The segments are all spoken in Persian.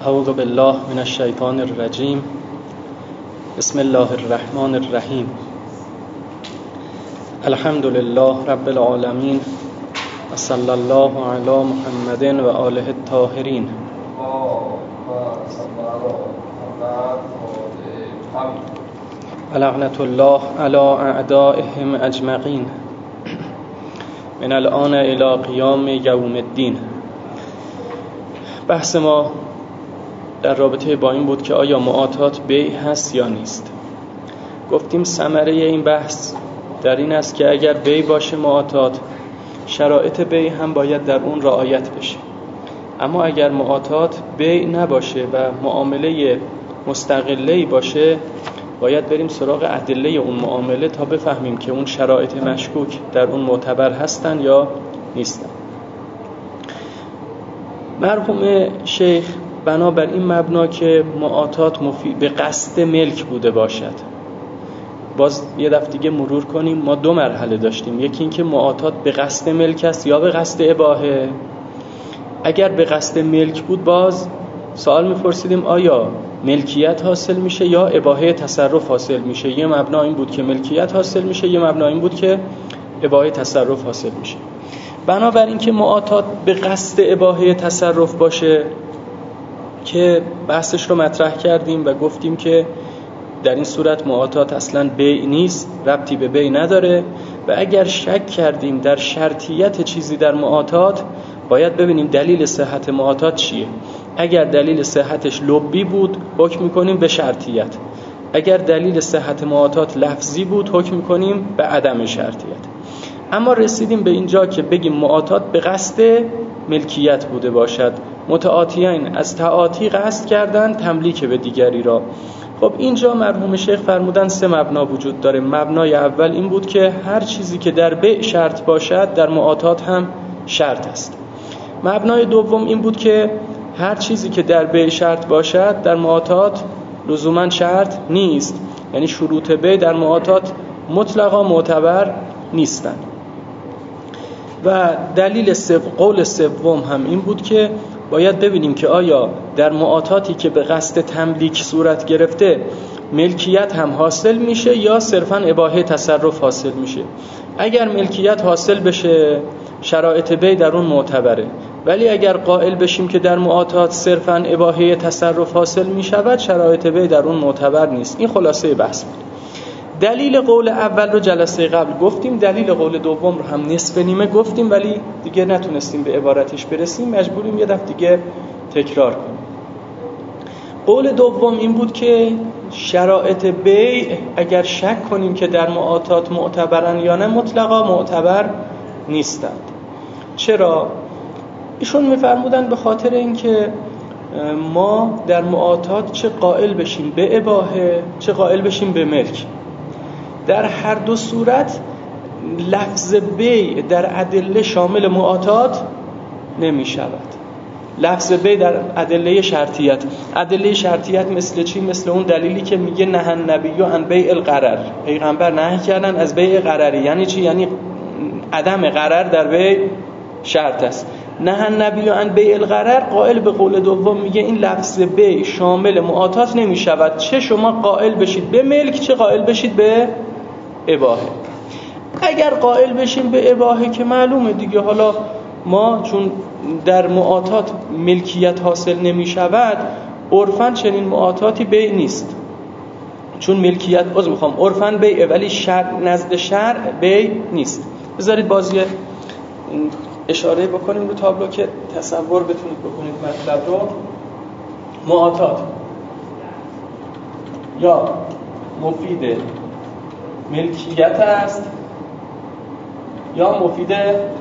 اعوذ بالله من الشیطان الرجیم. بسم الله الرحمن الرحیم. الحمد لله رب العالمین و صلی الله علی محمد و آله الطاهرین. و لعنت الله علی اعدائهم اجمعین من الان الی قیام یوم الدین. بحث ما در رابطه با این بود که آیا معاطات بیع هست یا نیست. گفتیم ثمره این بحث در این است که اگر بیع باشه معاطات، شرایط بیع هم باید در اون رعایت بشه. اما اگر معاطات بیع نباشه و معامله مستقله‌ای باشه، باید بریم سراغ ادله اون معامله تا بفهمیم که اون شرایط مشکوک در اون معتبر هستن یا نیستن. مرحوم شیخ بنابر این مبنا که معاطات مفید به قصد ملک بوده باشد، باز یه دفعه دیگه مرور کنیم. ما دو مرحله داشتیم، یکی این که معاطات به قصد ملک است یا به قصد اباحه. اگر به قصد ملک بود، باز سوال می‌پرسیدیم آیا ملکیت حاصل میشه یا اباحه تصرف حاصل میشه. یه مبنا این بود که ملکیت حاصل میشه، یه مبنا این بود که اباحه تصرف حاصل میشه. بنابراین که معاطات به قصد اباحه تصرف باشه که بحثش رو مطرح کردیم و گفتیم که در این صورت معاطات اصلا بیع نیست، ربطی به بیع نداره. و اگر شک کردیم در شرطیت چیزی در معاطات، باید ببینیم دلیل صحت معاطات چیه. اگر دلیل صحتش لبی بود، حکم میکنیم به شرطیت. اگر دلیل صحت معاطات لفظی بود، حکم میکنیم به عدم شرطیت. اما رسیدیم به اینجا که بگیم معاطات به قصد ملکیت بوده باشد. متعاطیین از تعاطی قصد کردن تملیک به دیگری را. خب اینجا مرحوم شیخ فرمودن سه مبنا وجود داره. مبنای اول این بود که هر چیزی که در بیع شرط باشد در معاطات هم شرط است. مبنای دوم این بود که هر چیزی که در بیع شرط باشد در معاطات لزوما شرط نیست، یعنی شروط بیع در معاطات مطلقا معتبر نیستند. و دلیل قول سوم هم این بود که باید ببینیم که آیا در معاطاتی که به قصد تملیک صورت گرفته ملکیت هم حاصل میشه یا صرفاً اباحه تصرف حاصل میشه. اگر ملکیت حاصل بشه، شرایط بیع در اون معتبره. ولی اگر قائل بشیم که در معاطات صرفاً اباحه تصرف حاصل میشود، شرایط بیع در اون معتبر نیست. این خلاصه بحث بود. دلیل قول اول رو جلسه قبل گفتیم، دلیل قول دوم رو هم نصف نیمه گفتیم، ولی دیگه نتونستیم به عبارتش برسیم، مجبوریم یه دفعه دیگه تکرار کنیم. قول دوم این بود که شرایط بیع اگر شک کنیم که در معاطات معتبرن یا نه، مطلقا معتبر نیستند. چرا؟ ایشون میفرمودن به خاطر اینکه ما در معاطات چه قائل بشیم به اباحه چه قائل بشیم به ملک، در هر دو صورت لفظ بیع در ادله شامل معاطات نمی شود. لفظ بیع در ادله شرطیت. ادله شرطیت مثل چی؟ مثل اون دلیلی که میگه نهی النبی عن بیع الغرر. پیغمبر نهی کردن از بیع غرری. یعنی چی؟ یعنی عدم غرر در بیع شرط است. نهی النبی عن بیع الغرر، قائل به قول دوم میگه این لفظ بیع شامل معاطات نمی شود، چه شما قائل بشید به ملک چه قائل بشید به اباحه. اگر قائل بشیم به اباحه که معلومه دیگه، حالا ما چون در معاطات ملکیت حاصل نمی شود، عرفاً چنین معاطاتی بیع نیست. چون ملکیت عرفاً بیعه ولی نزد شرع بیع نیست. بذارید بازی اشاره بکنیم رو تابلو که تصور بتونید بکنید مطلب رو. معاطات یا مفید ملکیت است یا مفید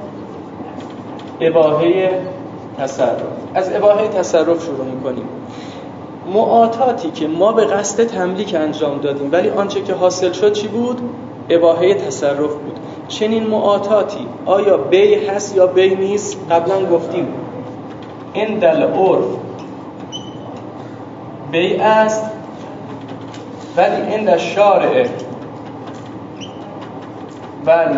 اباحه تصرف. از اباحه تصرف شروع می‌کنیم. معاطاتی که ما به قصد تملیک انجام دادیم ولی آنچه که حاصل شد چی بود؟ اباحه تصرف بود. چنین معاطاتی آیا بیع هست یا بیع نیست؟ قبلا گفتیم عند العرف بیع است، ولی عند الشارع ولی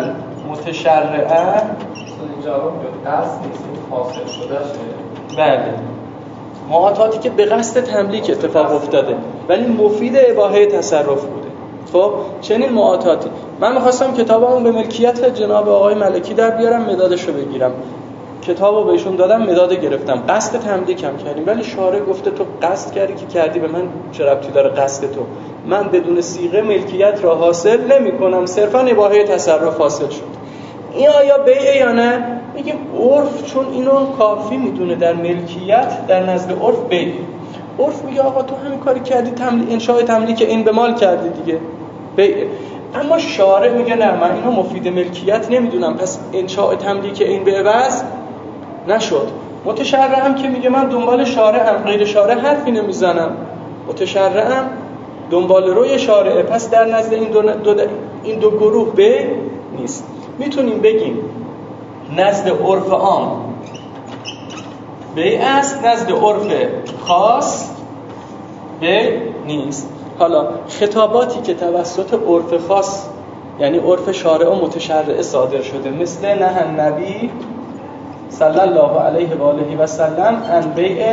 متشرعه جواب قصد نیست، حاصل شده شه. بله، معاطاتی که به قصد تملیک اتفاق افتاده ولی مفید اباحه تصرف بوده. خب چنین معاطاتی من می‌خواستم کتابمو به ملکیت جناب آقای ملکی در بیارم، مدادشو بگیرم، کتابو بهشون دادم، مداد گرفتم، قصد تملیکم کردیم، ولی شارع گفته تو قصد کردی که کردی، به من چه ربطی داره قصد تو؟ من بدون صیغه ملکیت را حاصل نمی‌کنم، صرفاً اباحه تصرف حاصل شد. این آیا بیعه یا نه؟ میگیم عرف چون اینو کافی میدونه در ملکیت، در نزد عرف بیعه. عرف میگه آقا تو همین کاری کردی، انشاء تملیک این به مال کردی دیگه، بیعه. اما شارع میگه نه، من اینو مفید ملکیت نمیدونم، پس انشاء تملیک این به عوض نشد. متشرعم که میگه من دنبال شارعم، غیر شارع حرفی نمیزنم، متشرعم دنبال روی شارعه، پس در نزد این دو گروه بیع نیست. میتونیم بگیم نزد عرف عام بیع است، نزد عرف خاص بیع نیست. حالا خطاباتی که توسط عرف خاص یعنی عرف شارع و متشرع صادر شده، مثل نهی النبی صلی الله علیه و آله و سلم عن بیع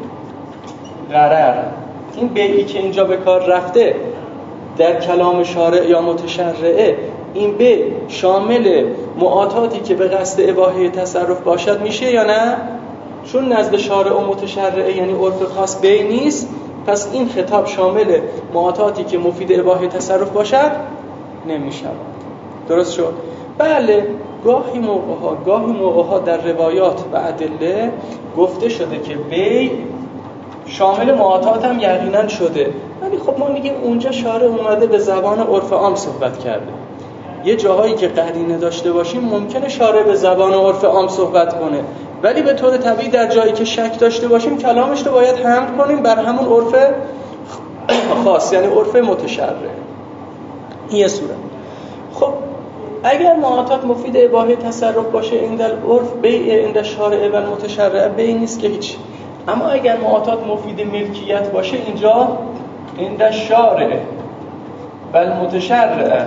الغرر، این بیعی که اینجا به کار رفته در کلام شارع یا متشرعه، این بیع شامل معاطاتی که به قصد اباحه تصرف باشد میشه یا نه؟ چون نزد شارع و متشرعه یعنی عرف خاص بیع نیست، پس این خطاب شامل معاطاتی که مفید اباحه تصرف باشد نمیشه. درست شد؟ بله، گاهی موقعها در روایات و ادله گفته شده که بیع شامل معاطات هم یقینا شده، ولی خب ما میگیم اونجا شارع اومده به زبان عرف عام صحبت کرده. یه جاهایی که قرینه داشته باشیم ممکنه شارع به زبان عرف عام صحبت کنه، ولی به طور طبیعی در جایی که شک داشته باشیم کلامش رو باید حمل کنیم بر همون عرف خاص، یعنی عرف متشرع. این یه صورت. خب اگر معاطات مفید اباحه تصرف باشه این در عرف بیع، این در شارع و متشرع بیع نیست که هیچ. اما اگر معاطات مفید ملکیت باشه اینجا این در شارع و متشرع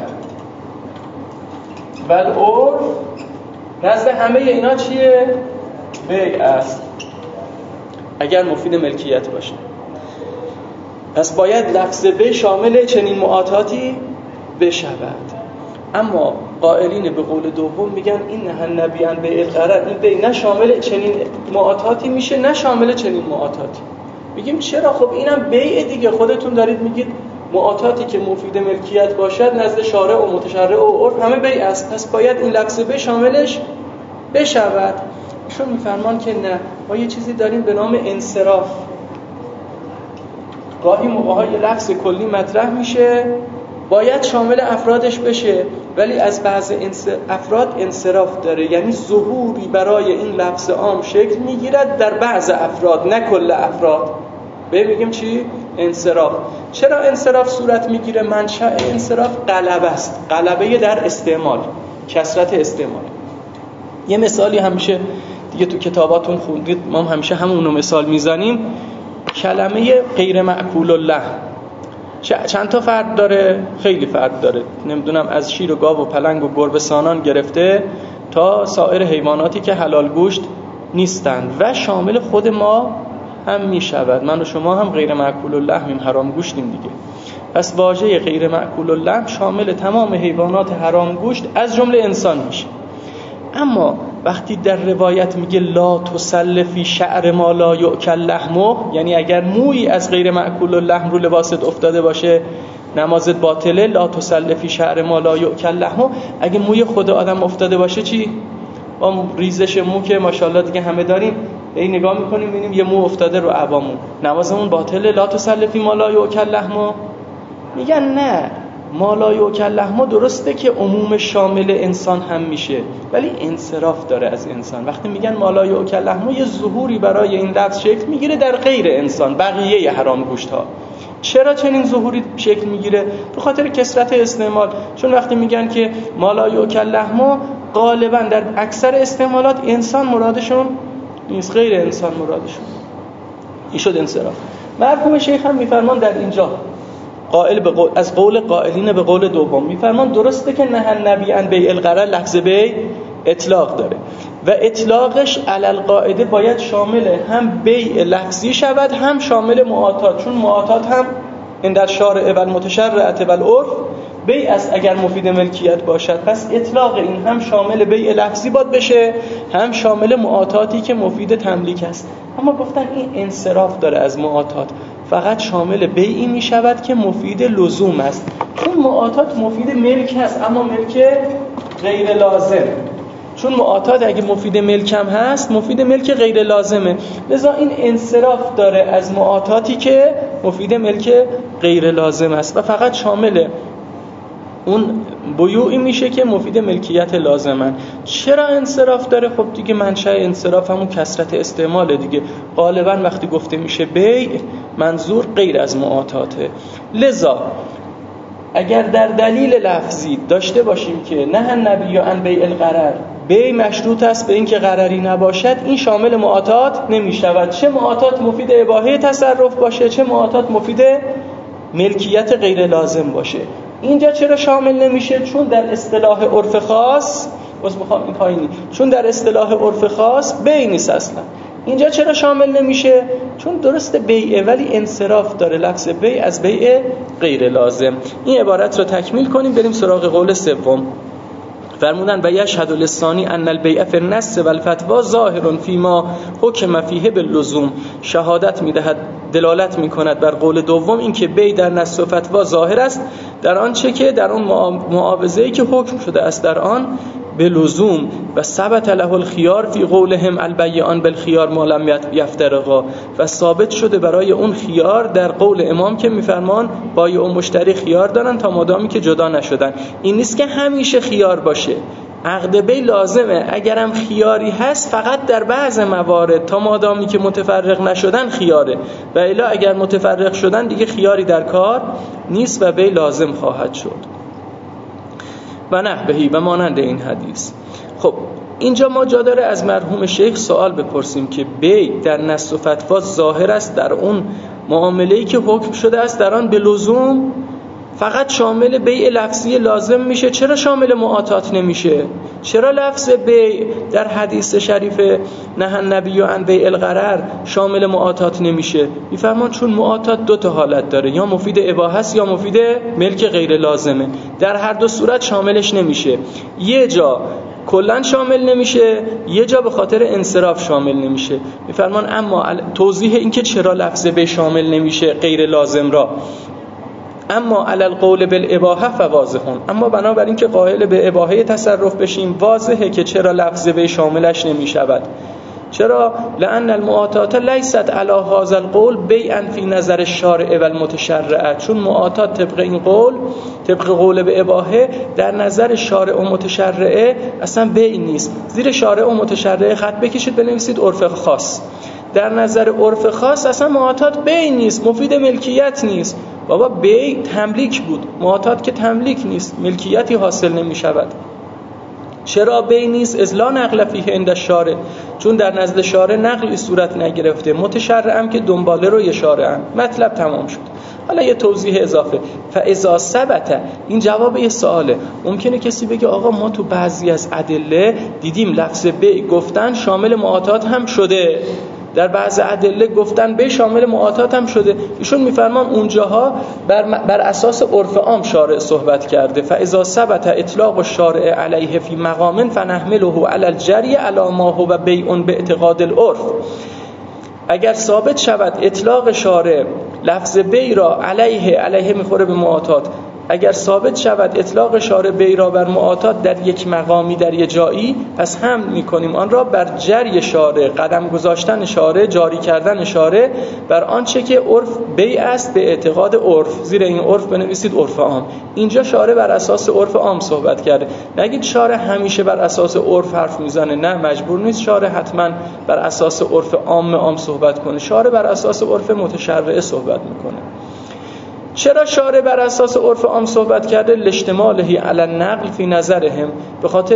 و عرف نزد همه اینا چیه؟ بیع است اگر مفید ملکیت باشه. پس باید لفظ بیع شامل چنین معاطاتی بشود. اما قائلین به قول دوم میگن این نهی النبی عن بیع الغرر، این بیع نه شامل چنین معاطاتی میشه نه شامل چنین معاطاتی. میگیم چرا؟ خب اینم بیع دیگه، خودتون دارید میگید معاطاتی که مفید ملکیت باشد نزد شارع و متشرع و عرف همه بیع است، پس باید این لفظ بیع شاملش بشود. ایشون میفرمان که نه، ما یه چیزی داریم به نام انصراف. گاهی موقع‌ها یه لفظ کلی مطرح میشه باید شامل افرادش بشه، ولی از بعض افراد انصراف داره، یعنی ظهوری برای این لفظ عام شکل میگیرد در بعض افراد نه کل افراد. بگیم چی؟ انصراف. چرا انصراف صورت میگیره؟ منشأ انصراف غلبه است، غلبه در استعمال، کثرت استعمال. یه مثالی همیشه دیگه تو کتاباتون خوندید، ما همیشه همونو مثال میزنیم. کلمه غیر معقول اللحم چند تا فرد داره؟ خیلی فرد داره. نمیدونم از شیر و گاو و پلنگ و گربه سانان گرفته تا سایر حیواناتی که حلال گوشت نیستند و شامل خود ما هم میشود. من و شما هم غیر معقول اللحمیم، حرام گوشتیم دیگه. پس واژه غیر معقول اللحم شامل تمام حیوانات حرام گوشت از جمله انسان میشه. اما وقتی در روایت میگه لا تسل فی شعر ما لا یؤکل لحمه، یعنی اگر مویی از غیر معقول اللحم رو لباست افتاده باشه نمازت باطله. لا تسل فی شعر ما لا یؤکل لحمه، اگه موی خود آدم افتاده باشه چی؟ با ریزش مو که ماشاءالله دیگه همه داریم، این نگاه میکنیم میبینیم یه مو افتاده رو عبامون، نمازمون باطله. لا تسل فی ما لا یؤکل لحمه. میگن نه، ما لا یؤکل لحمه درسته که عموم شامل انسان هم میشه، ولی انصراف داره از انسان. وقتی میگن ما لا یؤکل لحمه یه ظهوری برای این لفظ شکل میگیره در غیر انسان، بقیه حرام گوشت ها. چرا چنین ظهوری شکل میگیره؟ به خاطر کثرت استعمال. چون وقتی میگن که ما لا یؤکل لحمه غالبا در اکثر استعمالات انسان مرادشون نیست، غیر انسان مرادشون. این شد انصراف. مرحوم شیخ هم میفرمان در اینجا قائل به قول، از قول قائلین به قول دوم میفرمان درسته که نهی النبی عن بیع الغرر لفظ بیع اطلاق داره، و اطلاقش علی القاعده باید شامل هم بیع لفظی شود هم شامل معاطات، چون معاطات هم این در شارع و المتشرعه و العرف بیع است اگر مفید ملکیت باشد. پس اطلاق این هم شامل بیع لفظی باید بشه هم شامل معاطاتی که مفید تملیک است. اما گفتن این انصراف داره از معاطات، فقط شامل بیعی می شود که مفید لزوم است، چون معاطات مفید ملک است اما ملک غیر لازم. چون معاطات اگه مفید ملک هم هست مفید ملک غیر لازمه، لذا این انصراف داره از معاطاتی که مفید ملک غیر لازم است و فقط شامل اون بیوعی میشه که مفید ملکیت لازمن. چرا انصراف داره؟ خب دیگه منشأ انصراف همون کثرت استعماله دیگه. غالبا وقتی گفته میشه بیع منظور غیر از معاطاته. لذا اگر در دلیل لفظی داشته باشیم که نه النبی عن بیع الغرر، بیع مشروط است به اینکه غرری نباشد، این شامل معاطات نمیشود. چه معاطات مفید اباحه تصرف باشه چه معاطات مفید ملکیت غیر لازم باشه. اینجا چرا شامل نمیشه؟ چون در اصطلاح عرف خاص چون در اصطلاح عرف خاص بیع نیست اصلا. اینجا چرا شامل نمیشه؟ چون درست بیعه ولی انصراف داره لفظ بیع از بیع غیر لازم. این عبارت رو تکمیل کنیم بریم سراغ قول سوم. فرمودن و یشهد لسانی ان البیع فی النص و الفتوا ظاهر فیما حکم فیه باللزوم. شهادت میدهد دلالت میکند بر قول دوم این که بیع در نص و فتوا ظاهر است در آنچه که در اون معاوضه‌ای که حکم شده است در آن به لزوم. و ثبت له الخيار فی قولهم البیعان بالخيار ما لم یفترقا. و ثابت شده برای اون خیار در قول امام که میفرمان بایع و مشتری خیار دارن تا مادامی که جدا نشدن. این نیست که همیشه خیار باشه، عقد بیع لازمه، اگرم خیاری هست فقط در بعض موارد تا مادامی که متفرق نشدن خیاره، و الا اگر متفرق شدن دیگه خیاری در کار نیست و بیع لازم خواهد شد. و نحوهی و مانند این حدیث. خب اینجا ما جا داره از مرحوم شیخ سوال بپرسیم که بیع در نص و فتوا ظاهر است در اون معامله‌ای که حکم شده است در آن به لزوم، فقط شامل بیع لفظی لازم میشه، چرا شامل معاطات نمیشه؟ چرا لفظ بیع در حدیث شریف نهی النبی عن بیع الغرر شامل معاطات نمیشه؟ میفرمان چون معاطات دو تا حالت داره، یا مفید اباحه است یا مفید ملک غیر لازمه، در هر دو صورت شاملش نمیشه. یه جا کلن شامل نمیشه، یه جا به خاطر انصراف شامل نمیشه. میفرمان اما توضیح این که چرا لفظ بیع شامل نمیشه غیر لازم را، اما علی القول بالاباحه فواضحون، اما بنابراین که قائل به اباحه تصرف بشیم واضحه که چرا لفظ بیع شاملش نمیشود. چرا؟ لأن المعاطات لیست علی هذا القول بیعا فی نظر الشارع و المتشرع. چون معاطات طبق این قول، طبق قول به اباحه، در نظر شارع و متشرع اصلا بیع نیست. زیر شارع و متشرع خط بکشید بنویسید عرف خاص. در نظر عرف خاص اصلا معاطات بیع نیست، مفید ملکیت نیست. بابا بیع تملیک بود، معاطات که تملیک نیست، ملکیتی حاصل نمی شود. چرا بیع نیست؟ از لا نقل فیه عند الشارع، چون در نزد شارع نقلی صورت نگرفته، متشرع هم که دنباله روی شارع هم. مطلب تمام شد. حالا یه توضیح اضافه. فاذا ثبت، این جواب یه سواله. ممکنه کسی بگه آقا ما تو بعضی از ادله دیدیم لفظ بیع گفتن شامل معاطات هم شده، در بعض ادله گفتن به شامل معاطات هم شده. ایشون میفرمان اونجاها بر اساس عرف عام شارع صحبت کرده. فاذا ثبت اطلاق الشارع علیه فی مقام فنحمله علی الجری علی ما هو بیع باعتقاد العرف. اگر ثابت شود اطلاق شارع لفظ بیع را علیه میخوره به معاطات، اگر ثابت شود اطلاق شارع بیع را بر معاطات در یک مقامی در یک جایی، پس هم میکنیم آن را بر جری شارع، قدم گذاشتن شارع، جاری کردن شارع بر آنچه که عرف بیع است به اعتقاد عرف. زیر این عرف بنویسید عرف عام. اینجا شارع بر اساس عرف عام صحبت کرده. نگید شارع همیشه بر اساس عرف حرف میزنه، نه، مجبور نیست شارع حتما بر اساس عرف عام صحبت کنه. شارع بر اساس عرف متشرع صحبت میکنه. چرا شارع بر اساس عرف عام صحبت کرده؟ لاجتماعه علی النقل فی نظرهم، به خاطر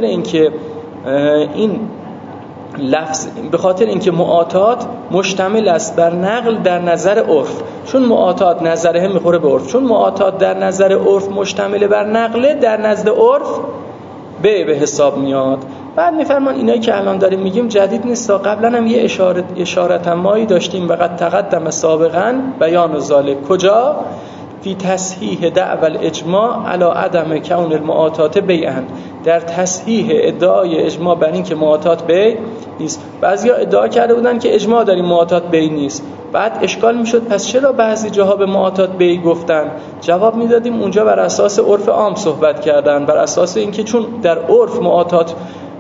اینکه معاطات مشتمل است بر نقل در نظر عرف. چون معاطات نظرهم میخوره به عرف، چون معاطات در نظر عرف مشتمل بر نقل، در نزد عرف بیع به حساب میاد. بعد میفرمان اینایی که الان داریم میگیم جدید نیست، تا قبلا هم یه اشارتمایی داشتیم وقت تقدم سابقا بیان ذالک. کجا؟ فی تصحیح دعوی الاجماع علی عدم کون المعاطات بیعا، در تصحیح ادعای اجماع بر این که معاطات بیع نیست. بعضیا ادعا کرده بودن که اجماع داریم معاطات بیع نیست، بعد اشکال میشد پس چرا بعضی جاها به معاطات بیع گفتن؟ جواب میدادیم اونجا بر اساس عرف عام صحبت کردن، بر اساس اینکه چون در عرف معاطات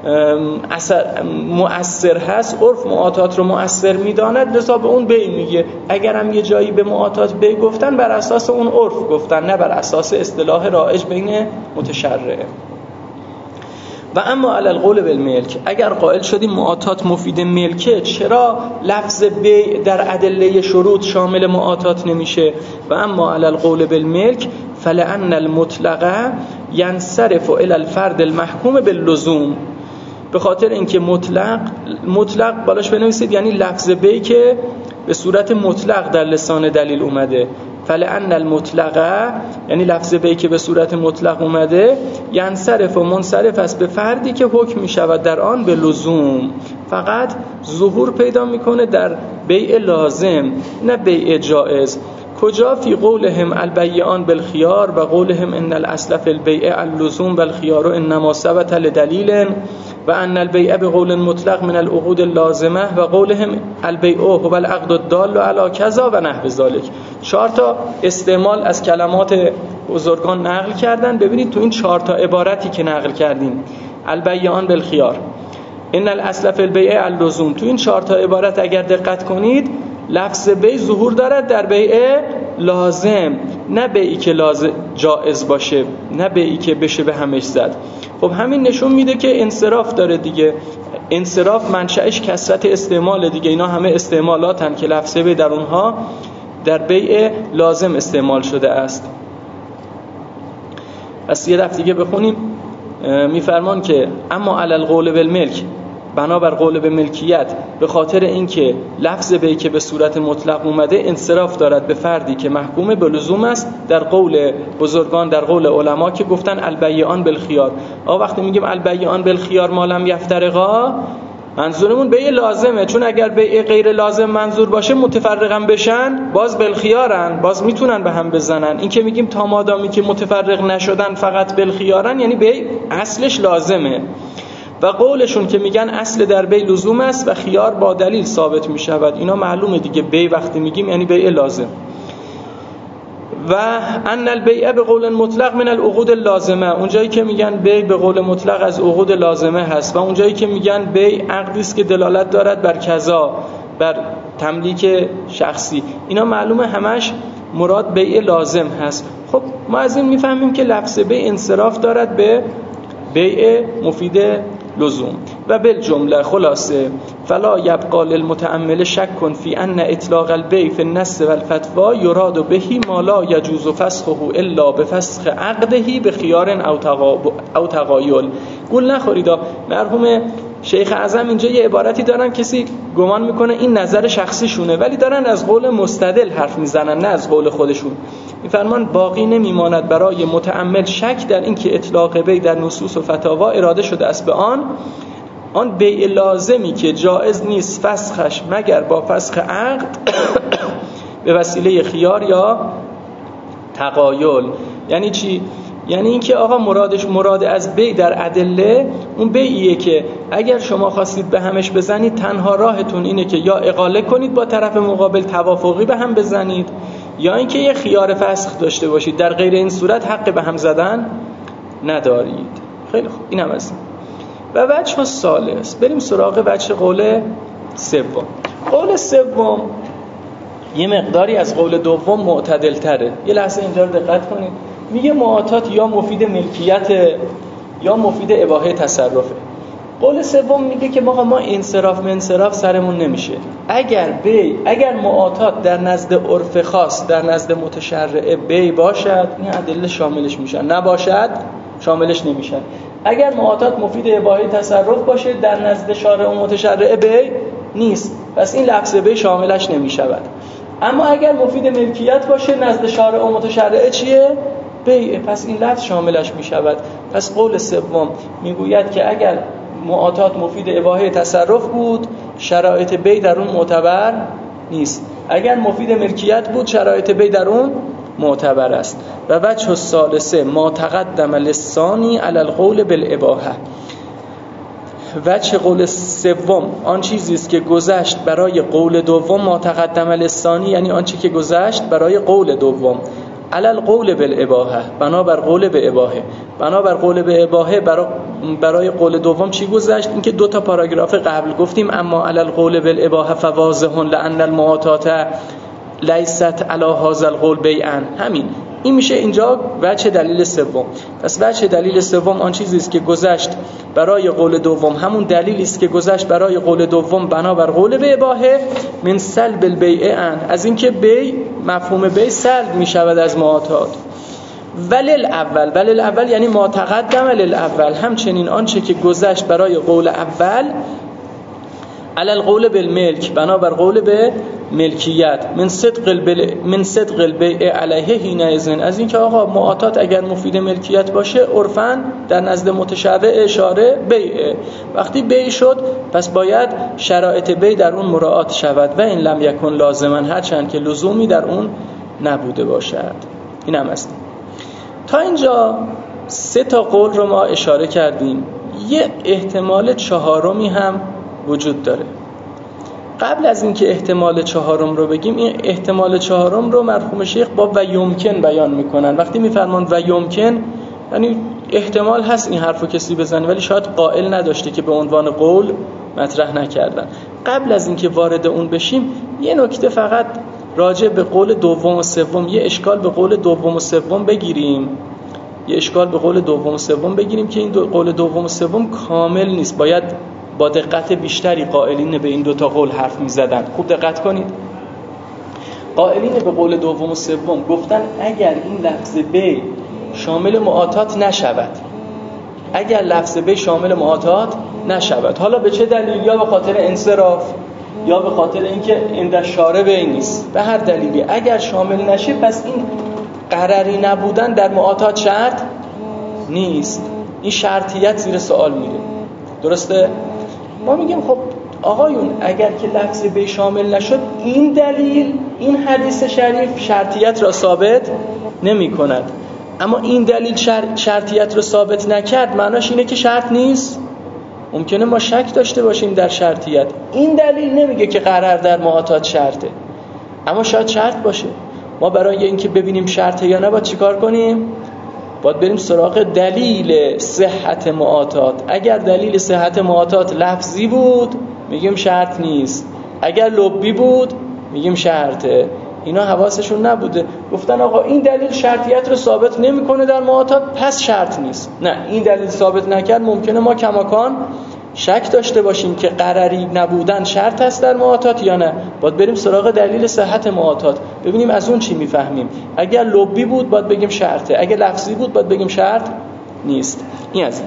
مؤثر هست، عرف معاطات رو مؤثر میداند، لذا به اون بیع میگه. اگر هم یه جایی به معاطات بیع گفتن بر اساس اون عرف گفتن، نه بر اساس اصطلاح رایج بین متشرعه. و اما علی القول بالملک، اگر قائل شدیم معاطات مفید ملکه، چرا لفظ بیع در ادله شروط شامل معاطات نمیشه؟ و اما علی القول بالملک فلأن المطلق ينصرف الى الفرد المحکوم باللزوم، به خاطر اینکه مطلق بالاش بنویسید یعنی لفظ بیع که به صورت مطلق در لسان دلیل اومده. فلأن المطلق یعنی لفظ بیع که به صورت مطلق اومده، ینصرف و منصرف است به فردی که حکم می شود در آن به لزوم، فقط ظهور پیدا میکنه در بیع لازم نه بیع جائز. کجا؟ فی قولهم البیعان بالخیار و قولهم ان الاصل فی البیع اللزوم والخیار انما ثبت لدلیل و ان البیع بقول مطلق من العقود اللازمه و قولهم البیع هو العقد الدال علی کذا و نحو ذلک. 4 تا استعمال از کلمات بزرگان نقل کردن. ببینید تو این 4 تا عبارتی که نقل کردیم، البیعان بالخیار، ان الاصل فی البیع اللزوم، تو این 4 تا عبارت اگر دقت کنید لفظ بیع ظهور دارد در بیع لازم، نه بیعی که لازم جائز باشه، نه بیعی که بشه به همش زد. خب همین نشون میده که انصراف داره دیگه. انصراف منشأش کثرت استعمال دیگه. اینا همه استعمالاتن که لفظ بیع در اونها در بیع لازم استعمال شده است. از یه دفعه دیگه بخونیم. میفرمان که اما علی القول بالملک، بنابر قول به ملکیت، به خاطر اینکه لفظ بیع که به صورت مطلق اومده انصراف دارد به فردی که محکوم به لزوم است، در قول بزرگان، در قول علما که گفتن البیعان بالخیار. وقتی میگیم البیعان بالخیار ما لم یفترقا، منظورمون بیع لازمه، چون اگر بیع غیر لازم منظور باشه متفرقم بشن باز بالخیارن، باز میتونن به هم بزنن. این که میگیم تا مادامی که متفرق نشدن فقط بالخیارن، یعنی بیع اصلش لازمه. و قولشون که میگن اصل در بیع لزوم است و خیار با دلیل ثابت میشود، اینا معلومه دیگه. بیع وقتی میگیم یعنی بیع لازم. و ان البیع به قول مطلق من العقود اللازمه، اونجایی که میگن بیع به قول مطلق از عقود لازمه هست، و اونجایی که میگن بیع عقدی است که دلالت دارد بر کذا، بر تملیک شخصی، اینا معلومه همش مراد بیع لازم هست. خب ما از این میفهمیم که لفظ بیع انصراف دارد به بیع مفید لزوم. و بالجمله خلاصه فلا یبقى للمتأمل شک فی ان اطلاق البیع فی النص والفتوى یراد به ما لا یجوز فسخه الا بفسخ عقده بخیار او تغایل. گول نخورید. مرحوم شیخ اعظم اینجا یه عبارتی دارن، کسی گمان میکنه این نظر شخصیشونه، ولی دارن از قول مستدل حرف میزنن، نه از قول خودشون. میفرمان باقی نمیماند برای متأمل شک در این که اطلاق بیع در نصوص و فتاوا اراده شده است به آن بیع لازمی که جائز نیست فسخش مگر با فسخ عقد به وسیله خیار یا تغایل. یعنی چی؟ یعنی اینکه آقا مراد از بیع در ادله اون بیعیه که اگر شما خواستید به همش بزنید، تنها راهتون اینه که یا اقاله کنید با طرف مقابل، توافقی به هم بزنید، یا اینکه یه خیار فسخ داشته باشید. در غیر این صورت حق به هم زدن ندارید. خیلی خوب، این هم از این. و وجه الثالث، بریم سراغ وجه قول سوم. قول سوم یه مقداری از قول دوم معتدل تره. یه لحظه اینجا رو دقت کنید. میگه معاطات یا مفید ملکیت یا مفید اباحه تصرفه. قول سوم میگه که ما انصراف سرمون نمیشه. اگر معاطات در نزد عرف خاص، در نزد متشرعه بیع باشد، این ادله شاملش میشن، نباشد شاملش نمیشن. اگر معاطات مفید اباحه تصرف باشه، در نزد شارع و متشرعه بیع نیست، پس این لفظ بیع شاملش نمیشود. اما اگر مفید ملکیت باشه، نزد شارع و متشرعه چیه؟ بیع، پس این لفظ شاملش میشود. پس قول سوم میگوید که اگر معاطات مفید اباحه تصرف بود، شرایط بی در اون معتبر نیست. اگر مفید ملکیت بود، شرایط بی در اون معتبر است. و وجه الثالثه ما تقدم للثانی علی القول بالاباحه. وجه قول سوم آن چیزی است که گذشت برای قول دوم. ما تقدم للثانی یعنی آنچه که گذشت برای قول دوم. علی القول بالاباحه، بنابر قول به اباحه. بنابر قول به اباحه برای قول دوم چی گذشت؟ اینکه 2 تا پاراگراف قبل گفتیم اما علی القول بالاباحه فواضح لان المعاطات لیست علی هذا القول بیعا. همین این میشه اینجا وجه دلیل سوم. پس وجه دلیل سوم آن چیزی است که گذشت برای قول دوم، همون دلیلی است که گذشت برای قول دوم بنابر قول به اباحه. من سلب البیع عن، از اینکه بی مفهوم بی سلب میشود از معاطات. ولل اول یعنی ما تقدم للاول، همچنین آنچه که گذشت برای قول اول علی القول بالملک، بنابر قول به ملکیت. من صدق البیع علیه حینئذ، از اینکه آقا معاطات اگر مفید ملکیت باشه عرفاً در نزد متشرع اشاره بیع، وقتی بیع شد پس باید شرایط بیع در اون مراعات شود. و این لم یکن لازما، هرچند که لزومی در اون نبوده باشد. این هم است. تا اینجا 3 تا قول رو ما اشاره کردیم. یه احتمال 4می هم وجود داره. قبل از اینکه احتمال 4 رو بگیم، این احتمال 4 رو مرحوم شیخ با و یمکن بیان میکنن. وقتی میفرمان و یمکن یعنی احتمال هست این حرفو کسی بزنه ولی شاید قائل نداشته که به عنوان قول مطرح نکردن. قبل از اینکه وارد اون بشیم یه نکته فقط راجع به قول دوم و سوم، یه اشکال به قول دوم و سوم بگیریم. که این قول دوم و سوم کامل نیست. باید با دقت بیشتری قائلین به این 2 تا قول حرف می‌زدن. خوب دقت کنید. قائلین به قول دوم و سوم گفتن اگر این لفظ بی شامل معاطات نشود، حالا به چه دلیل؟ یا به خاطر انصراف یا به خاطر اینکه عند الشارع بی نیست، به هر دلیلی اگر شامل نشه پس این قراری نبودن در معاطات شرط نیست. این شرطیت زیر سوال میره. درسته؟ ما میگیم خب آقایون اگر که لفظ به شامل نشد، این دلیل، این حدیث شریف شرطیت را ثابت نمی کند. اما این دلیل شرطیت را ثابت نکرد، معناش اینه که شرط نیست. ممکنه ما شک داشته باشیم در شرطیت. این دلیل نمیگه که قرار در معاطات شرطه، اما شاید شرط باشه. ما برای اینکه ببینیم شرطه یا نه باید چیکار کنیم؟ باید بریم سراغ دلیل صحت معاطات. اگر دلیل صحت معاطات لفظی بود میگیم شرط نیست، اگر لبی بود میگیم شرطه. اینا حواسشون نبوده، گفتن آقا این دلیل شرطیت رو ثابت نمیکنه در معاطات پس شرط نیست. نه، این دلیل ثابت نکرد، ممکنه ما کماکان شک داشته باشیم که قراری نبودن شرط است در معاطات یا نه. باید بریم سراغ دلیل صحت معاطات ببینیم از اون چی میفهمیم. اگر لبی بود باید بگیم شرطه، اگر لفظی بود باید بگیم شرط نیست. این از این.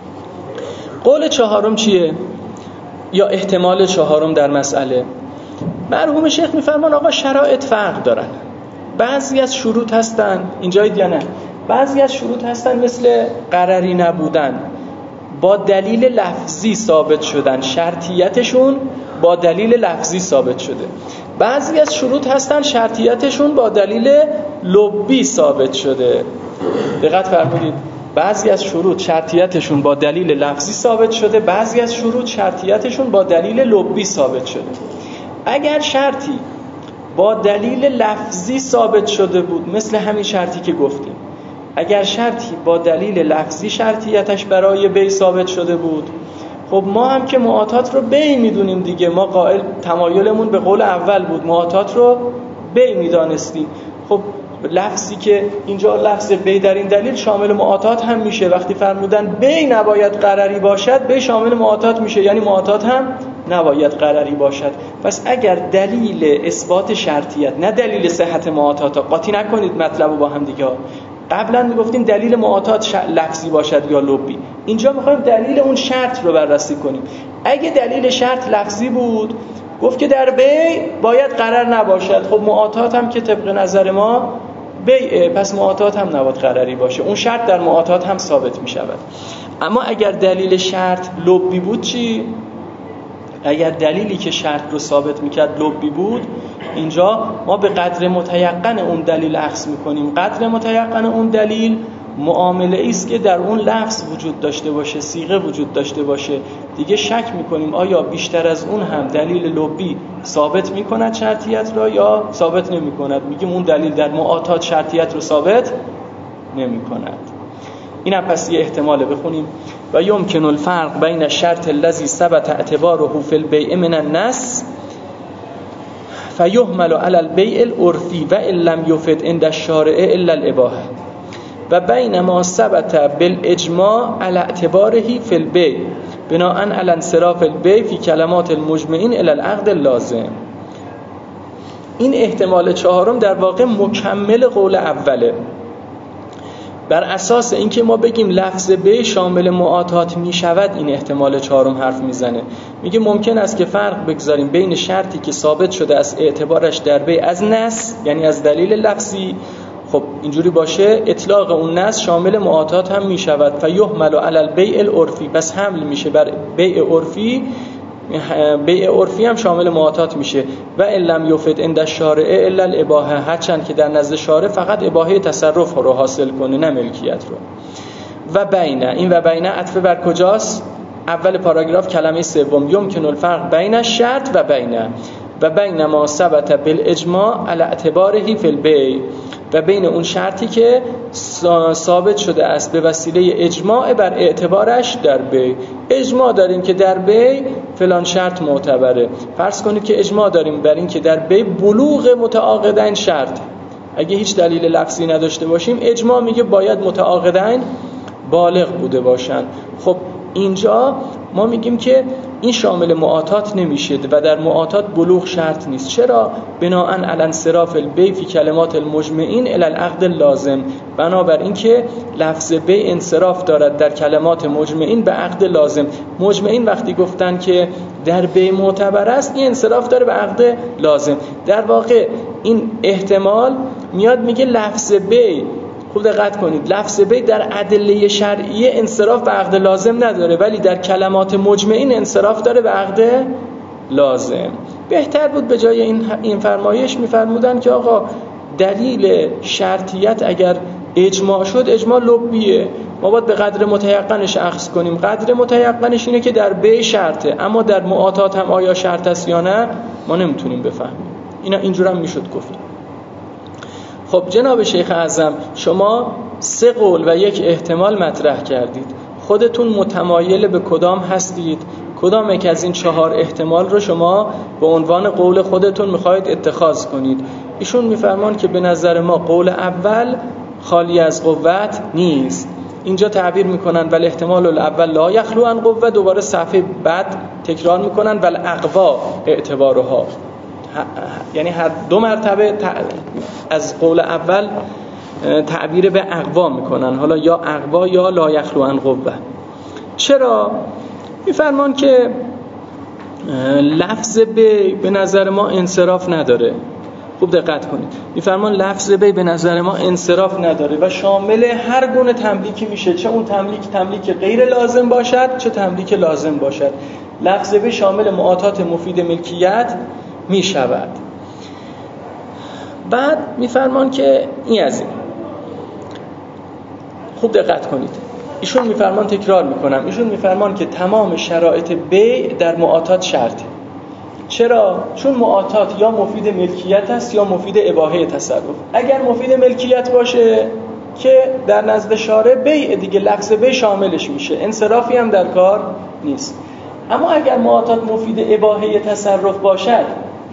قول 4 چیه؟ یا احتمال 4 در مسئله. مرحوم شیخ میفرمان آقا شرایط فرق دارن. بعضی از شروط هستن اینجایی یا نه، بعضی از شروط هستن مثل قراری نبودن با دلیل لفظی ثابت شدن، شرطیتشون با دلیل لفظی ثابت شده. بعضی از شروط هستن شرطیتشون با دلیل لبی ثابت شده. دقت فرمودید، بعضی از شروط شرطیتشون با دلیل لفظی ثابت شده، بعضی از شروط شرطیتشون با دلیل لبی ثابت شده. اگر شرطی با دلیل لفظی ثابت شده بود، مثل همین شرطی که گفتیم، اگر شرطی با دلیل لفظی شرطیتش برای بی ثابت شده بود، خب ما هم که معاطات رو بی میدونیم دیگه، ما قائل تمایلمون به قول اول بود، معاطات رو بی میدانستیم. خب لفظی که اینجا لفظ بی در این دلیل شامل معاطات هم میشه. وقتی فرمودن بی نباید قراری باشد، بی شامل معاطات میشه، یعنی معاطات هم نباید قراری باشد. پس اگر دلیل اثبات شرطیت نه دلیل صحت معاطات، قاطی نکنید مطلب رو با هم دیگه. قبلا میگفتیم دلیل معاطات لفظی باشد یا لبی، اینجا میخوایم دلیل اون شرط رو بررسی کنیم. اگه دلیل شرط لفظی بود، گفت که در بی باید قرار نباشد. خب معاطات هم که طبق نظر ما بیع، پس معاطات هم نباید غرری باشه، اون شرط در معاطات هم ثابت می شود. اما اگر دلیل شرط لبی بود چی؟ اگر دلیلی که شرط رو ثابت میکرد لبی بود، اینجا ما به قدر متیقن اون دلیل اخذ میکنیم. قدر متیقن اون دلیل معامله است که در اون لفظ وجود داشته باشه، صیغه وجود داشته باشه. دیگه شک میکنیم آیا بیشتر از اون هم دلیل لبی ثابت میکند شرطیت را یا ثابت نمیکند. میگیم اون دلیل در معاطات شرطیت رو ثابت نمیکند. این هم پس یه احتماله. بخونیم و یمکن الفرق بین الشرط الذی ثبت اعتباره فی البیع من النص فیحمل علی البیع العرفی و ان لم یفد عند الشارع الا الاباحه و بین ما ثبت بالاجماع علی اعتباره فی البیع بناء علی انصراف البیع فی کلمات المجمعین الی العقد اللازم. این احتمال چهارم در واقع مکمل قول اوله. بر اساس اینکه ما بگیم لفظ بیع شامل معاطات می شود، این احتمال چهارم حرف میزنه. میگه ممکن است که فرق بگذاریم بین شرطی که ثابت شده از اعتبارش در بیع از نص، یعنی از دلیل لفظی، خب اینجوری باشه اطلاق اون نص شامل معاطات هم می شود. فیحمل علی البیع العرفی، پس حمل میشه بر بیع عرفی، بیع عرفی هم شامل معاطات میشه. و ان لم یفد عند الشارع الا الاباحه، هرچند که در نزد شارع فقط اباحه تصرف رو حاصل کنه نه ملکیت رو. و بین، این و بین عطف بر کجاست؟ اول پاراگراف کلمه سوم، یمکن الفرق بین الشرط و بین ما ثبت بالاجماع علی اعتباره فی البیع، و بین اون شرطی که ثابت شده است به وسیله اجماع بر اعتبارش در بیع. اجماع داریم که در بیع فلان شرط معتبره. فرض کنید که اجماع داریم بر این که در بیع بلوغ متعاقدین شرط. اگه هیچ دلیل لفظی نداشته باشیم، اجماع میگه باید متعاقدین بالغ بوده باشند. خب اینجا ما میگیم که این شامل معاطات نمیشه و در معاطات بلوغ شرط نیست. چرا؟ بناء علی انصراف البیع فی کلمات المجمعین الی العقد اللازم، بنابراین که لفظ بیع انصراف دارد در کلمات مجمعین به عقد لازم. مجمعین وقتی گفتن که در بیع معتبر است، این انصراف داره به عقد لازم. در واقع این احتمال میاد میگه لفظ بیع، خوب دقت کنید، لفظ بیع در ادله شرعیه انصراف به عقد لازم نداره، ولی در کلمات مجمعین انصراف داره به عقد لازم. بهتر بود به جای این فرمایش میفرمودن که آقا دلیل شرطیت اگر اجماع شد، اجماع لبیه، ما باید به قدر متیقنش اخذ کنیم. قدر متیقنش اینه که در بیع شرطه، اما در معاطات هم آیا شرط است یا نه ما نمیتونیم بفهمیم. اینا اینجور هم میشد گفت. خب جناب شیخ اعظم، شما 3 قول و 1 احتمال مطرح کردید. خودتون متمایل به کدام هستید؟ کدام یک از این 4 احتمال رو شما به عنوان قول خودتون میخواید اتخاذ کنید؟ ایشون میفرمان که به نظر ما قول اول خالی از قوت نیست. اینجا تعبیر میکنن ولی احتمال الاول لا یخلو عن قوه، دوباره صفحه بعد تکرار میکنن ولی اقوا اعتبارها، یعنی هر 2 مرتبه از قول اول تعبیر به اقوا میکنن، حالا یا اقوا یا لا یخلو عن قوه. چرا؟ میفرمان که لفظ به نظر ما انصراف نداره. خوب دقت کنید، میفرمان لفظ بی به نظر ما انصراف نداره و شامل هر گونه تملیکی میشه، چه اون تملیک غیر لازم باشد چه تملیک لازم باشد. لفظ بی شامل معاطات مفید ملکیت میشود. بعد میفرمان که این از این، خوب دقت کنید، ایشون میفرمان، تکرار میکنم، ایشون میفرمان که تمام شرایط بیع در معاطات شرطه. چرا؟ چون معاطات یا مفید ملکیت است یا مفید اباحه تصرف. اگر مفید ملکیت باشه که در نزد شارع بیع دیگه، لفظ بیع شاملش میشه، انصرافی هم در کار نیست. اما اگر معاطات مفید اباحه تصرف باشد،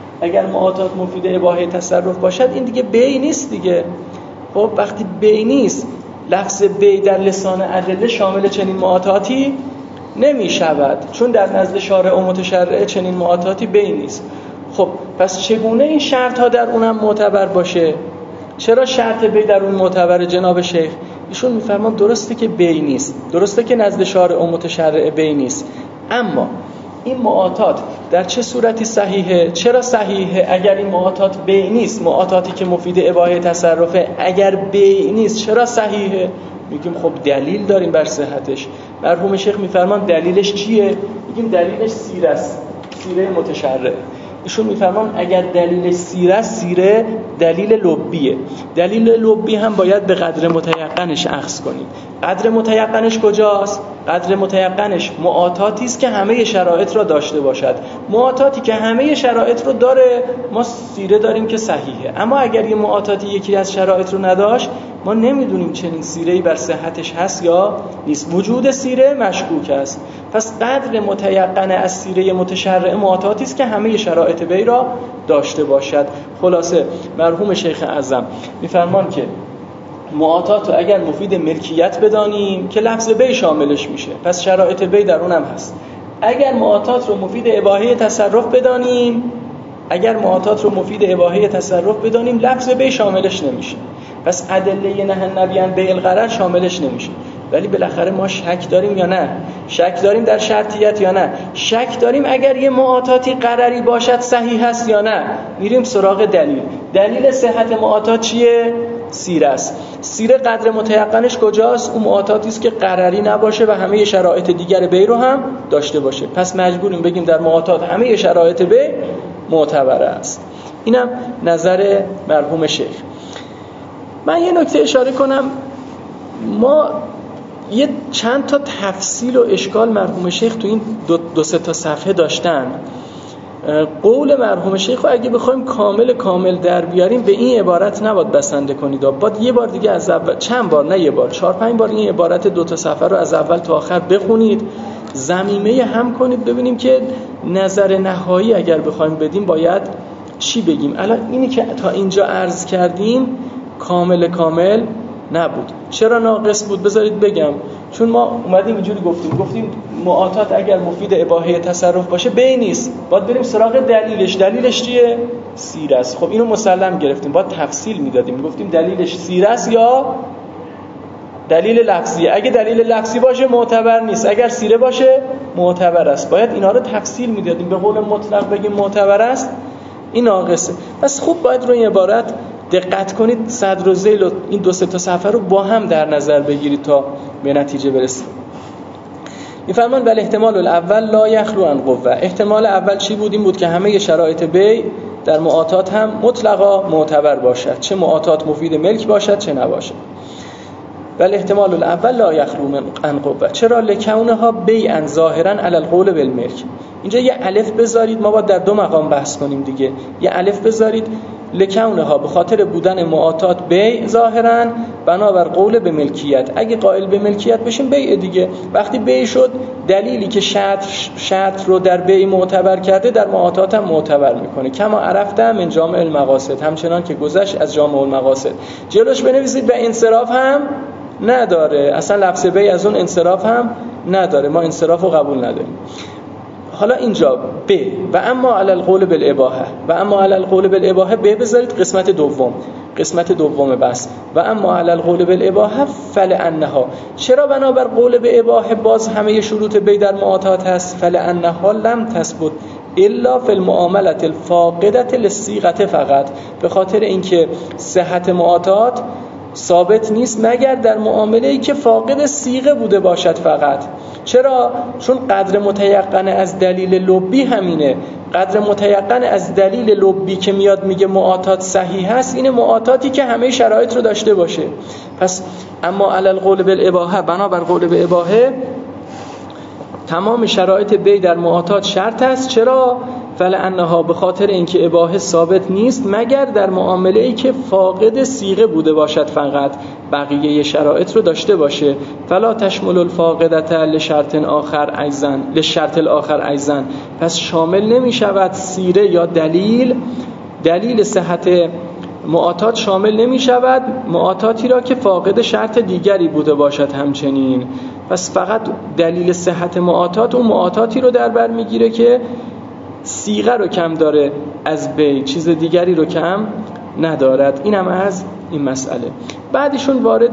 این دیگه بیع نیست دیگه. خب وقتی بیع نیست، لفظ بیع در لسان ادله شامل چنین معاطاتی نمی شود، چون در نزد شارع و متشرع چنین معاطاتی بیع نیست. خب پس چگونه این شرط ها در اونم معتبر باشه؟ چرا شرط بیع در اون معتبر جناب شیخ؟ ایشون میفرمان درسته که بیع نیست، درسته که نزد شارع و متشرع بیع نیست، اما این معاطات در چه صورتی صحیحه؟ چرا صحیحه؟ اگر این معاطات بیع نیست، معاطاتی که مفید اباحه تصرفه اگر بیع نیست چرا صحیحه؟ میگیم خب دلیل داریم بر صحتش. مرحوم شیخ میفرمان دلیلش چیه؟ میگیم دلیلش سیره است، سیره متشرع. ایشون میفرمان اگر دلیل سیره است، سیره دلیل لبیه. دلیل لبی هم باید به قدر متیقنش اخذ کنیم. قدر متیقنش کجاست؟ قدر متیقنش معاطاتی است که همه شرایط را داشته باشد. معاطاتی که همه شرایط رو داره ما سیره داریم که صحیحه. اما اگر یه معاطاتی یکی از شرایط رو نداشت ما نمیدونیم چنین سیره‌ای بر صحتش هست یا نیست. وجود سیره مشکوک است. پس قدر متیقن از سیره متشرع معاطاتی است که همه شرایط بی را داشته باشد. خلاصه مرحوم شیخ اعظم میفرمان که معاطات رو اگر مفید ملکیت بدانیم که لفظ بی شاملش میشه، پس شرایط بی در اونم هست. اگر معاطات رو مفید اباحه تصرف بدانیم، لفظ بی شاملش نمیشه، پس ادله نهی نبیان بیع الغرر شاملش نمیشه. ولی بالاخره ما شک داریم یا نه؟ شک داریم در شرطیت یا نه؟ شک داریم اگر یه معاطاتی قرری باشد صحیح است یا نه؟ میریم سراغ دلیل. دلیل صحت معاطات چیه؟ سیره است. سیره قدر متیقنش کجاست؟ اون معاطاتی است که قرری نباشه و همه شرایط دیگر بی رو هم داشته باشه. پس مجبوریم بگیم در معاطات همه شرایط بی معتبر است. اینم نظر مرحوم شیخ. من یه نکته اشاره کنم، ما یه چند تا تفصیل و اشکال مرحوم شیخ تو این دو سه تا صفحه داشتن. قول مرحوم شیخ رو اگه بخوایم کامل در بیاریم به این عبارت نباید بسنده کنید، باید یه بار دیگه از اول، چند بار نه یه بار، 4-5 بار این عبارت 2 تا صفحه رو از اول تا آخر بخونید، ضمیمه هم کنید، ببینیم که نظر نهایی اگر بخوایم بدیم باید چی بگیم. الان اینی که تا اینجا عرض کردیم کامل نبود. چرا ناقص بود؟ بذارید بگم. چون ما اومدیم اینجوری گفتیم معاطات اگر مفید اباحه تصرف باشه بی نیست، باید بریم سراغ دلیلش چیه؟ سیره است. خب اینو مسلم گرفتیم، باید تفصیل میدادیم، گفتیم دلیلش سیره است یا دلیل لفظیه. اگه دلیل لفظی باشه معتبر نیست، اگر سیره باشه معتبر است. باید اینا رو تفصیل میدادیم. به قول مطلق بگیم معتبر است، این ناقصه. پس خوب باید روی این عبارت دقت کنید، صدر و ذیل و این 2-3 تا صفحه رو با هم در نظر بگیرید تا به نتیجه برسید. میفرمان بل احتمال الاول لا یخلو عن قوه. احتمال اول چی بود؟ این بود که همه شرایط بی در معاطات هم مطلقا معتبر باشد، چه معاطات مفید ملک باشد چه نباشد. بل احتمال الاول لا یخلو عن قوه. چرا؟ لکونها بیعا ظاهرا علی القول بالملک. اینجا یه الف بذارید، ما باید در 2 مقام بحث کنیم دیگه. یه الف بذارید، لکونها به خاطر بودن معاطات بیع ظاهرا بنابر قول به ملکیت. اگه قائل به ملکیت بشیم بیع دیگه. وقتی بیع شد دلیلی که شرط رو در بیع معتبر کرده در معاطات هم معتبر میکنه. کما عرفتم من جامع المقاصد، همچنان که گذشت از جامع المقاصد. جلوش بنویسید و انصراف هم نداره، اصلا لفظ بیع از اون انصراف هم نداره، ما انصراف رو قبول نداریم. حالا اینجا ب و اما علی القول بالاباحه ب بذارید قسمت دوم بس. و اما علی القول بالاباحه فلانها. چرا بنابر قول به اباحه باز همه شروط بی در معاطات هست؟ فلانها لم تثبت الا فی المعامله الفاقده للصیغه فقط. به خاطر اینکه صحت معاطات ثابت نیست مگر در معامله‌ای که فاقد صیغه بوده باشد فقط. چرا؟ چون قدر متیقن از دلیل لبی همینه. قدر متیقن از دلیل لبی که میاد میگه معاطات صحیح هست، اینه معاطاتی که همه شرایط رو داشته باشه. پس اما علی القول بالاباحه، بنابر قول به اباحه تمام شرایط بی در معاطات شرط است. چرا؟ فلانها، به خاطر اینکه اباحه ثابت نیست مگر در معامله‌ای که فاقد صیغه بوده باشد فقط، بقیه شرایط رو داشته باشه. فلا تشمل الفاقدة لشرط الاخر ایضا. پس شامل نمی شود سیره یا دلیل صحت معاطات شامل نمی شود معاطاتی را که فاقد شرط دیگری بوده باشد همچنین. پس فقط دلیل صحت معاطات اون معاطاتی رو در بر میگیره که صیغه رو کم داره از بی، چیز دیگری رو کم ندارد. اینم از این مسئله. بعدشون وارد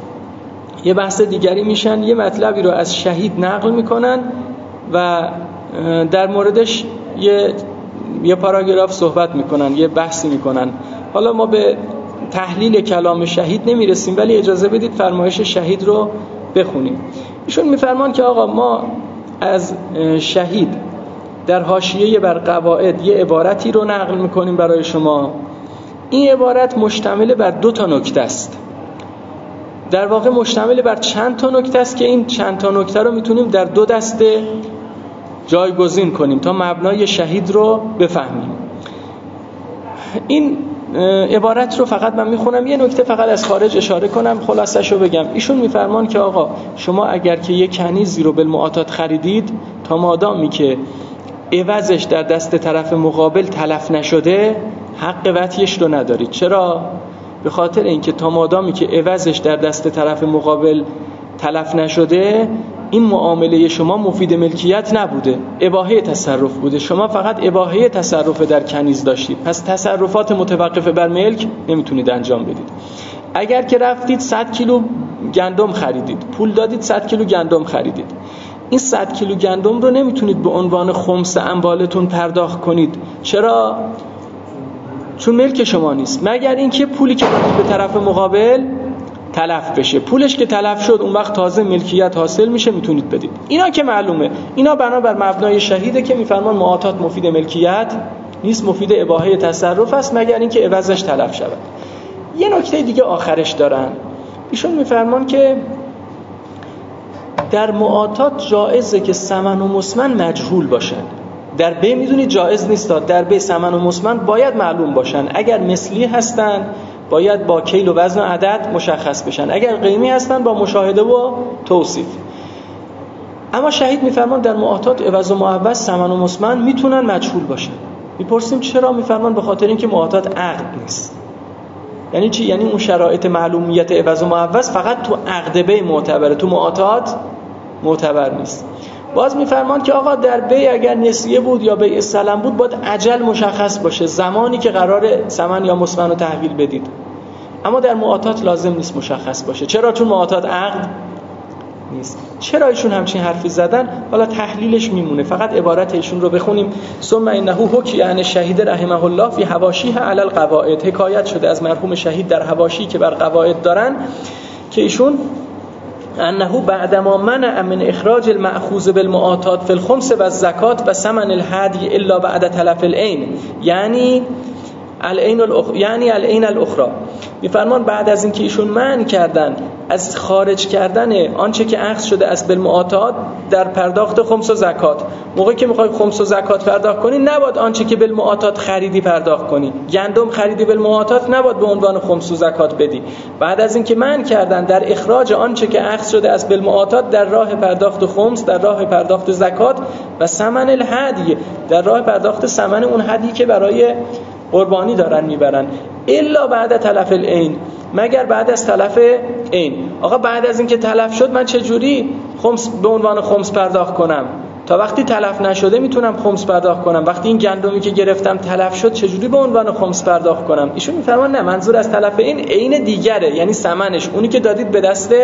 یه بحث دیگری میشن، یه مطلبی رو از شهید نقل میکنن و در موردش یه پاراگراف صحبت میکنن، یه بحثی میکنن. حالا ما به تحلیل کلام شهید نمیرسیم، ولی اجازه بدید فرمایش شهید رو بخونیم. ایشون میفرمان که آقا ما از شهید در حاشیه بر قواعد یه عبارتی رو نقل میکنیم برای شما. این عبارت مشتمل بر 2 نکته است. در واقع مشتمل بر چند تا نکته است که این چند تا نکته رو میتونیم در 2 دسته جایگزین کنیم تا مبنای شهید رو بفهمیم. این عبارت رو فقط من میخونم، یه نکته فقط از خارج اشاره کنم، خلاصش رو بگم. ایشون میفرمان که آقا شما اگر که یک کنیزی رو بالمعاطات خریدید، تا مادامی که عوضش در دست طرف مقابل تلف نشده، حق وطیش رو ندارید. چرا؟ به خاطر اینکه تا مادامی که عوضش در دست طرف مقابل تلف نشده، این معامله شما مفید ملکیت نبوده، اباحه تصرف بوده. شما فقط اباحه تصرف در کنیز داشتید، پس تصرفات متوقف بر ملک نمیتونید انجام بدید. اگر که رفتید 100 کیلو گندم خریدید، پول دادید 100 کیلو گندم خریدید، این 100 کیلو گندم رو نمیتونید به عنوان خمس اموالتون پرداخت کنید. چرا؟ چون ملک شما نیست، مگر اینکه پولی که دادید به طرف مقابل تلف بشه. پولش که تلف شد، اون وقت تازه ملکیت حاصل میشه، میتونید بدید. اینا که معلومه، اینا بنابر مبنای شهیده که میفرمان معاطات مفید ملکیت نیست، مفید اباحه تصرف است، مگر اینکه عوضش تلف شود. یه نکته دیگه آخرش دارن. ایشون میفرمان که در معاطات جایزه که ثمن و مسمن مجهول باشن. در بی میدونید جایز نیست، در بی ثمن و مسمن باید معلوم باشن. اگر مثلی هستن باید با کیل و وزن و عدد مشخص بشن، اگر قیمی هستن با مشاهده و توصیف. اما شهید میفرمان در معاطات عوض و معوض ثمن و مسمن میتونن مجهول باشن. میپرسیم چرا؟ میفرمان به خاطر اینکه معاطات عقد نیست. یعنی چی؟ یعنی اون شرایط معلومیت عوض و معوض فقط تو عقد بی معتبره، تو معاطات معتبر نیست. باز میفرمان که آقا در بی اگر نسیه بود یا بی سلم بود، باید اجل مشخص باشه، زمانی که قراره ثمن یا مسمن رو تحویل بدید. اما در معاطات لازم نیست مشخص باشه. چرا؟ چون معاطات عقد نیست. چرا ایشون همچین حرفی زدن؟ حالا تحلیلش میمونه، فقط عبارت ایشون رو بخونیم. ثم انه حکی عن شهید رحمه الله فی حواشیه علی القواعد. حکایت شده از مرحوم شهید در حواشی که بر قواعد دارن که ایشون انه بعدما منع من اخراج المأخوذ بالمعاطات فی الخمس و الزکات و ثمن الهدی الا بعد تلف العین، یعنی العین الاخرى. میفرمان بعد از اینکه ایشون منع کردن از خارج کردن آنچه که اخذ شده از بالمعاطات در پرداخت خمس و زکات، موقعی که میخوای خمس و زکات پرداخت کنی نباید آنچه که بالمعاطات خریدی پرداخت کنی. گندم خریدی بالمعاطات نباید به عنوان خمس و زکات بدی. بعد از اینکه منع کردن در اخراج آنچه که اخذ شده از بالمعاطات در راه پرداخت خمس، در راه پرداخت زکات و ثمن الهدی، در راه پرداخت ثمن اون هدی که برای قربانی دارن میبرن، الا بعد تلف العین، مگر بعد از تلف عین. آقا بعد از اینکه تلف شد من چجوری خمس به عنوان خمس پرداخت کنم؟ تا وقتی تلف نشده میتونم خمس پرداخت کنم. وقتی این گندمی که گرفتم تلف شد چجوری به عنوان خمس پرداخت کنم؟ ایشون میفرمان نه، منظور از تلف عین دیگره، یعنی ثمنش، اونی که دادید به دست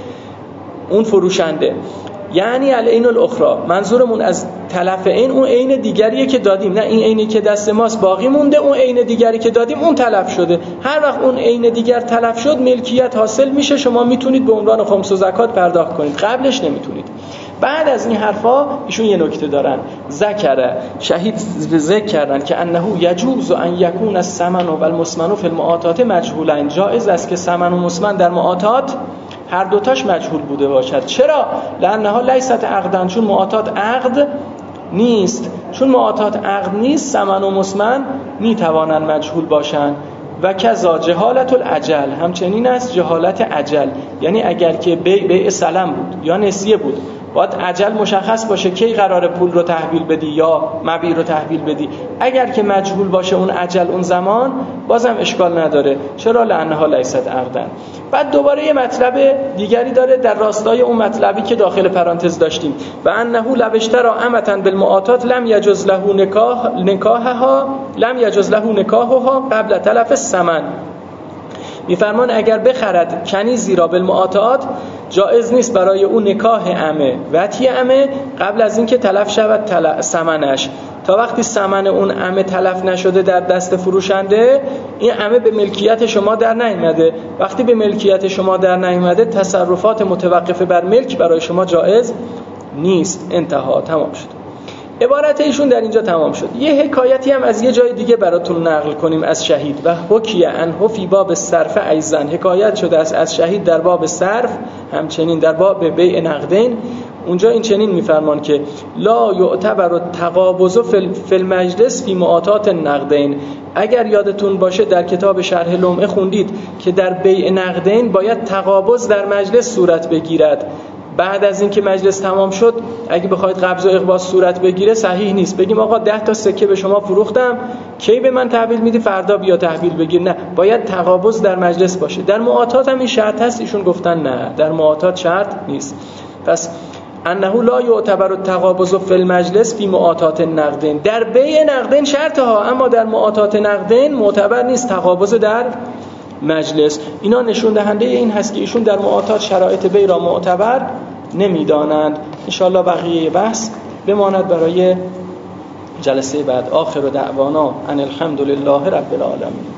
اون فروشنده، یعنی العین الاخرى. منظورمون از تلف عین اون عین دیگریه که دادیم، نه این عینی که دست ماست باقی مونده، اون عین دیگری که دادیم اون تلف شده. هر وقت اون عین دیگر تلف شد ملکیت حاصل میشه، شما میتونید به عنوان خمس و زکات پرداخت کنید، قبلش نمیتونید. بعد از این حرفا ایشون یه نکته دارن. ذکر شهید ذکر کردن که انه یجوز ان یکون الثمن و المسمن فی المعاطات مجهولن. جایز است که ثمن و مسمن در معاطات هر دوتاش مجهول بوده باشد. چرا؟ لانها لیست عقدن، چون معاطات عقد نیست. چون معاطات عقد نیست، ثمن و مسمن میتوانند مجهول باشند. و کذا جهالت العجل، همچنین است جهالت عجل. یعنی اگر که بیع سلم بود یا نسیه بود، باید عجل مشخص باشه کی قرار پول رو تحویل بدی یا مبیع رو تحویل بدی. اگر که مجهول باشه اون عجل اون زمان، بازم اشکال نداره. چرا؟ لانها لیست عقدن. بعد دوباره یه مطلب دیگری داره در راستای اون مطلبی که داخل پرانتز داشتیم. و انه لو اشتری امة بالمعاطات لم یجوز له نکاحها قبل تلف الثمن. میفرمان اگر بخرد کنیزی را بالمعاطات جایز نیست برای اون نکاح عمه وطی عمه قبل از اینکه تلف شود ثمنش. تا وقتی ثمن اون عمه تلف نشده در دست فروشنده، این عمه به ملکیت شما در نیامده. وقتی به ملکیت شما در نیامده، تصرفات متوقفه بر ملک برای شما جایز نیست. انتها، تمام شد. عبارت ایشون در اینجا تمام شد. یه حکایتی هم از یه جای دیگه براتون نقل کنیم از شهید. و حکیه عنه فی باب الصرف ایضا، حکایت شده است از شهید در باب صرف، همچنین در باب بیع نقدین. اونجا این چنین میفرمان که لا یعتبر التقابض فی المجلس فی معاطات النقدین. اگر یادتون باشه در کتاب شرح لمعه خوندید که در بیع نقدین باید تقابض در مجلس صورت بگیرد. بعد از اینکه مجلس تمام شد اگه بخواید قبض و اقباض صورت بگیره صحیح نیست. بگیم آقا 10 تا سکه به شما فروختم، کی به من تحویل میدی؟ فردا بیا تحویل بگیر. نه، باید تقابض در مجلس باشه. در معاطات هم این شرط هست، ایشون گفتن نه، در معاطات شرط نیست. پس انه لا یعتبر التقابض فی المجلس فی معاطات النقدین. در بیع نقدین شرط ها، اما در معاطات نقدین معتبر نیست تقابض در مجلس. اینا نشون دهنده این هست که ایشون در معاطات شرایط بیع را معتبر نمیدانند. انشاءالله بقیه بحث بماند برای جلسه بعد. آخر دعوانا ان الحمد لله رب العالمین.